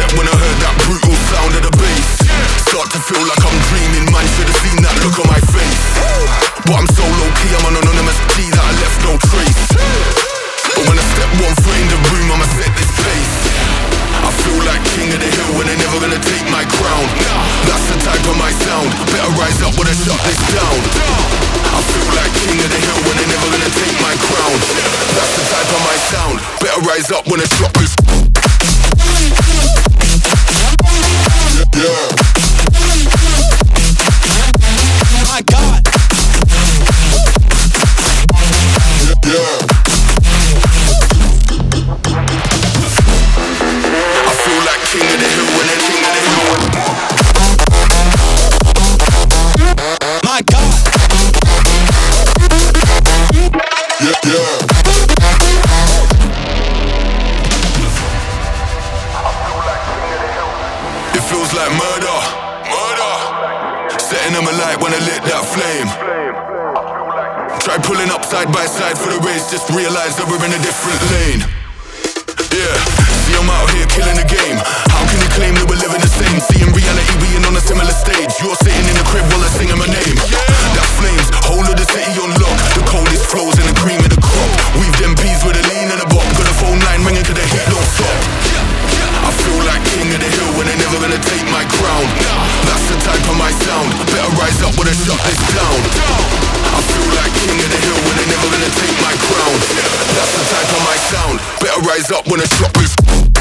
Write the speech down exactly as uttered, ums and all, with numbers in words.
step when I heard that brutal sound of the bass. Start to feel like I'm dreaming, man, should've seen that look on my face. But I'm so low-key, I'm an anonymous G that I left no trace. But when I step one foot in the room, I'ma set this pace. I feel like king of the hill when they're never gonna take my crown. That's the type of my sound, better rise up when I shut this down. I feel like king of the hill when they're never gonna take my crown. That's the type of my sound, better rise up when I shut this. Yeah. My God. Yeah. I feel like king of the hill when they're king of the hill. My God. Yeah, yeah. It feels like murder, murder. Setting them alight when I lit that flame. Try pulling up side by side for the race, just realize that we're in a different lane. Yeah, see I'm out here killing the game. How can you claim that we're living the same? See in reality we ain't on a similar stage. You're sitting in the crib while I'm singing my name. That flames, whole of the city on lock. The coldest flows and the cream of the crop. We've them peas with a lean and a bop. Got a phone line ringing 'cause the heat don't stop. I feel like king of the hill when they're never gonna take my crown. That's the type of my sound, better rise up when I shut this down. I feel like king of the hill when they're never gonna take my crown. That's the type of my sound, better rise up when I shut this.